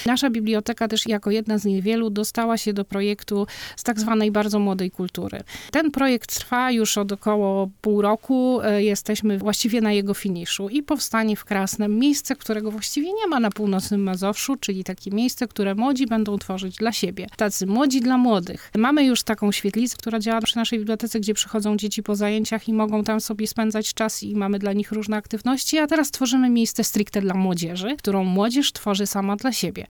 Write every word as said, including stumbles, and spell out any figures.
Nasza biblioteka też jako jedna z niewielu dostała się do projektu z tak zwanej bardzo młodej kultury. Ten projekt trwa już od około pół roku. Jesteśmy właściwie na jego finiszu i powstanie w Krasnem miejsce, którego właściwie nie ma na północnym Mazowszu, czyli takie miejsce, które młodzi będą tworzyć dla siebie. Tacy młodzi dla młodych. Mamy już taką świetlicę, która działa przy naszej bibliotece, gdzie przychodzą dzieci po zajęciach i mogą tam sobie spędzać czas i mamy dla nich różne aktywności, a teraz tworzymy miejsce stricte dla młodzieży, którą młodzież tworzy sama dla siebie.